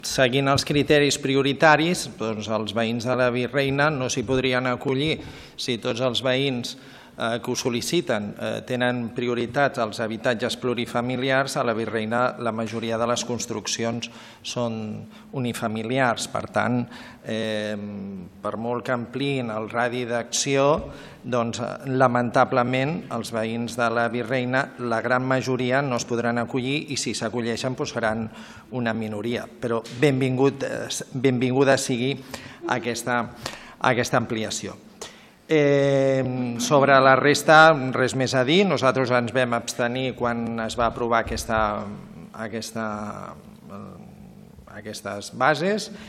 Seguint els criteris prioritaris, doncs els veïns de la Virreina no s'hi podrien acollir si tots els veïns que ho sol·liciten tenen prioritats als habitatges plurifamiliars. A la Virreina la majoria de les construccions són unifamiliars. Per tant, per molt que ampliïn el radi d'acció, doncs lamentablement els veïns de la Virreina, la gran majoria no es podran acollir i si s'acolleixen seran una minoria. Però benvinguda sigui aquesta ampliació. Sobre la resta, res més a dir. Nosaltres ens vam abstenir quan es va aprovar aquestes bases